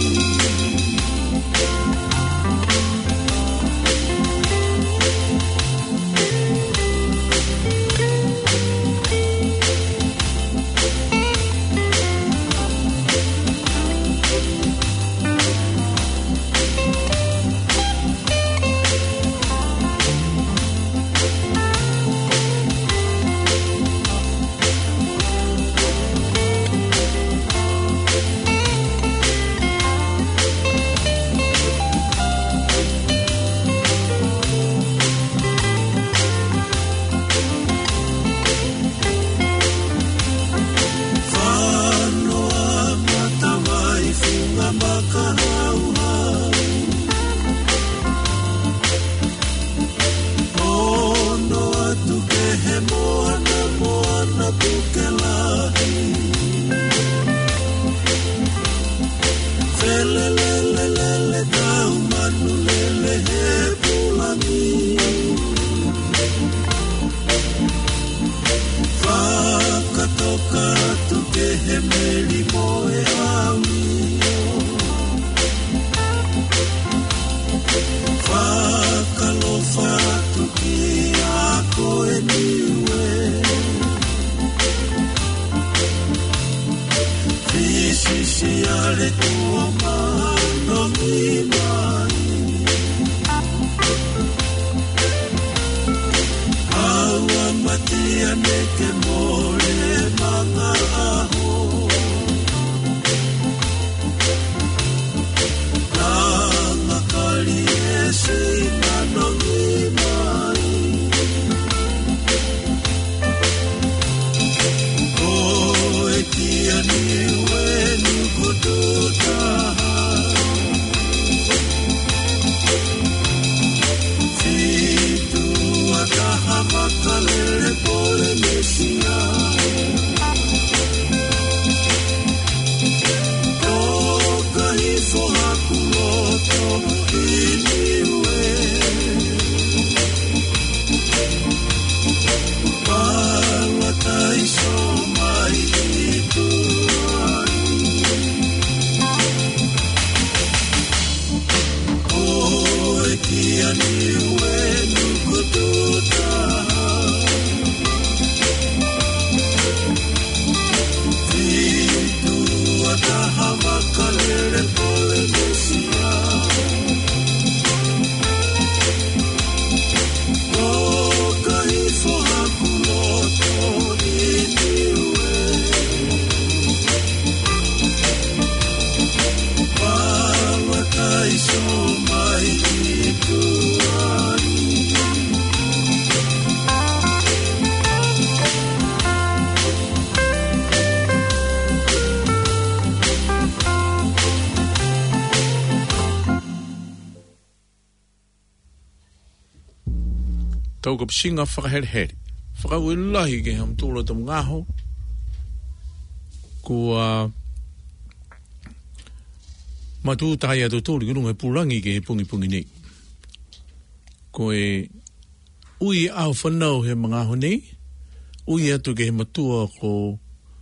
Tau ka pisinga whakahere. Whakauelahi ke ham tūla tam ngaho. Kua matūtai atu tōri kurunga purangi ke pungi nei. Ko e ui au whanau he mga honi, ui atu ke he matua ko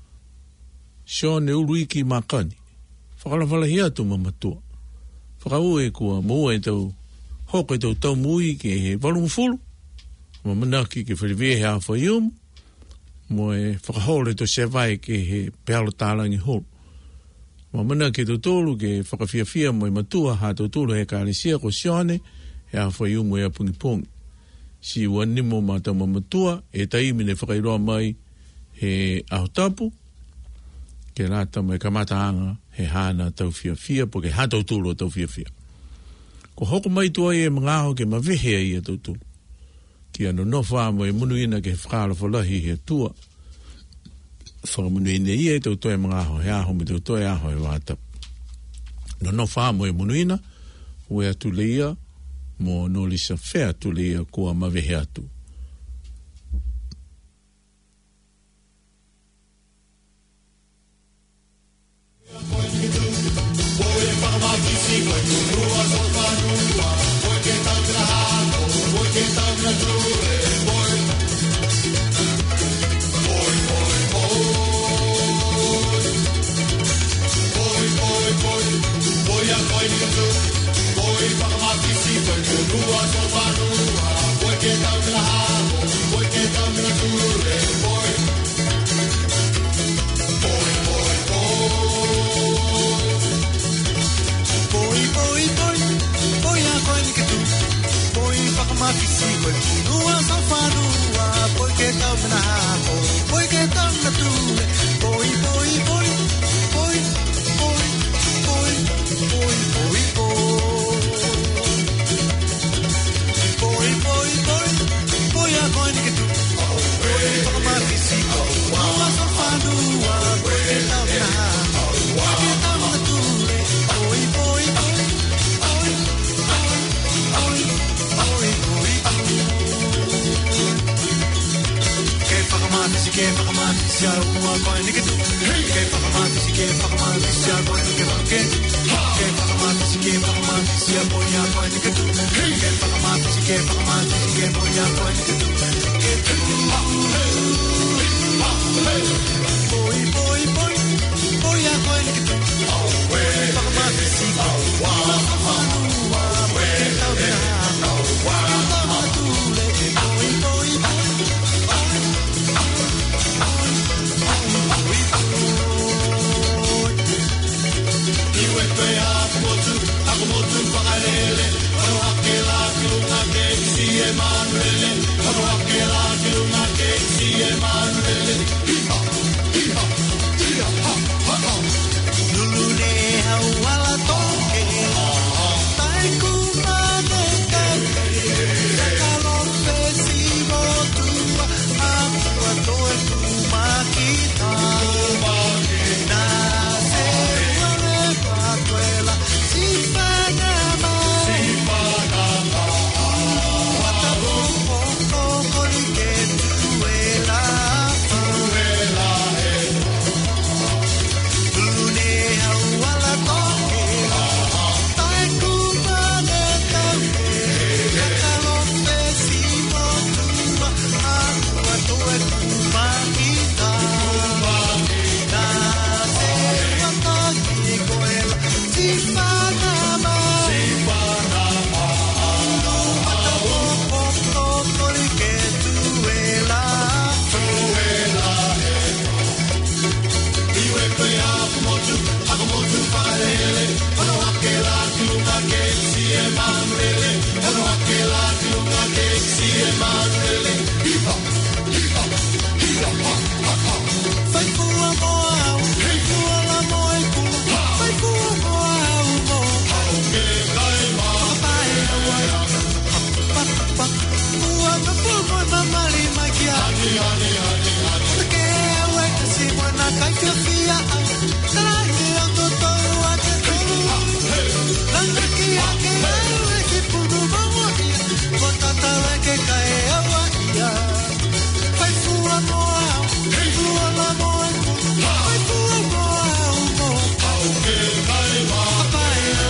Sione Uruiki Makani. Whakalawhalahi atu ma matua. Whakaue kua mua e tau, hoko e tau mui ke he walungfulu, ma manaki ke whiriwea he awha iumu, mo e whakahore to sevai ke he pealo tālangi holo. Ma manaki tau tolu ke whakawhiawhia mo e matua ha tau tolu he kāresia ko Sione, he awha iumu e apungipongi. Si wanimo ma tau ma matua, e taimine whakairoa mai he ahotapu, ke rata mai kamataanga he hana tau whiawhia, po ke ha tau tulu tau whiawhia. Ko hoko mai tua e mga aho ke mawehea i a tau tulu. Ki ano no wha mo e munuina ke whakala whalahi he tua. Whakamunuina i e tau toi mga aho, he aho me tau toi aho e wātap. No wha mo e munuina, ue atu leia, mo no lisa whea tu leia kua mawehea atu.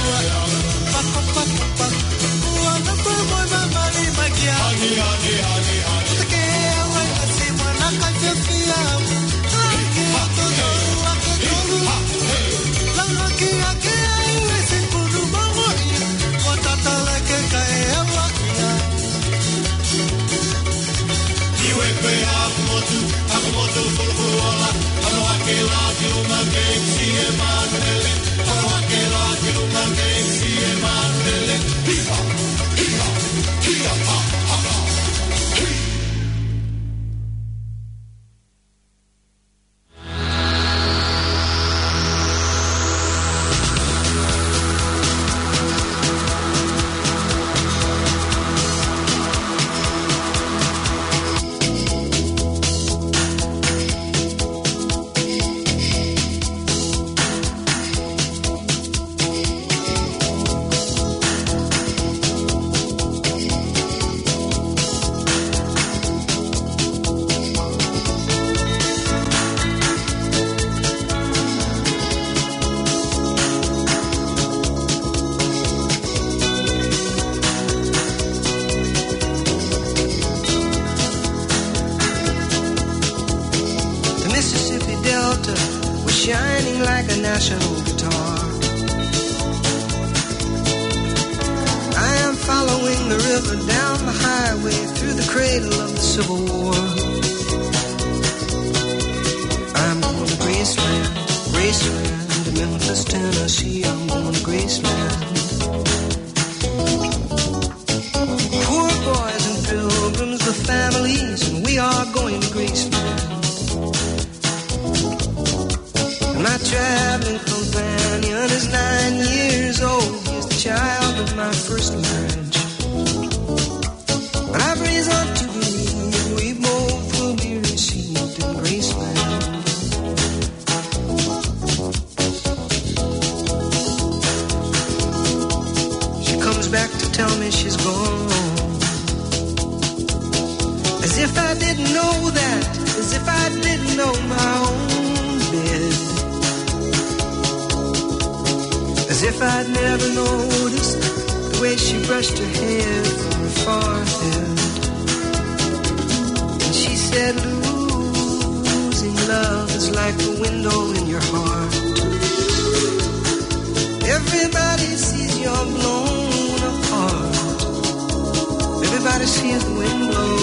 Honey, honey, honey. altar was shining like a national guitar. I am following the river down the highway through the cradle of the Civil War. I'm going to Graceland, Graceland, to Memphis, Tennessee. I'm going to Graceland. Poor boys and pilgrims with families, and we are going to Graceland. And my traveling companion is 9 years old. He's the child of my first marriage. But I've reason to believe we both will be received in Graceland. She comes back to tell me she's gone. As if I didn't know that, as if I didn't know my own bed. As if I'd never noticed the way she brushed her hair from her forehead. And she said, losing love is like a window in your heart. Everybody sees you're blown apart. Everybody sees the wind blow.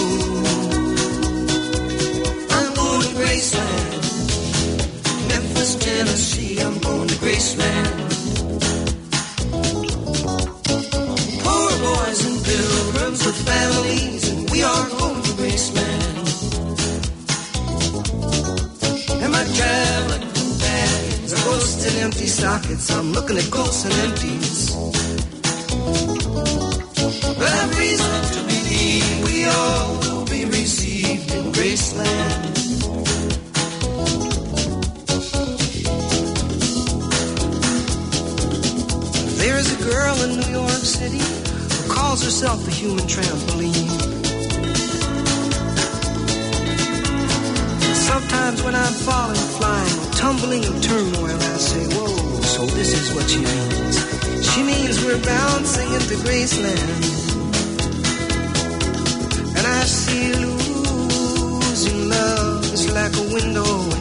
I'm going to Graceland, Memphis, Tennessee. I'm going to Graceland. Poor boys and pilgrims with families, and we are going to Graceland. And my traveling companions are ghosts and empty sockets. I'm looking at ghosts and empties. But I've reason to believe we all will be received in Graceland. There's a girl in New York City who calls herself a human trampoline. Sometimes when I'm falling, flying, or tumbling in turmoil, I say, whoa, so this is what she means. She means we're bouncing into Graceland. And I see losing love is like a window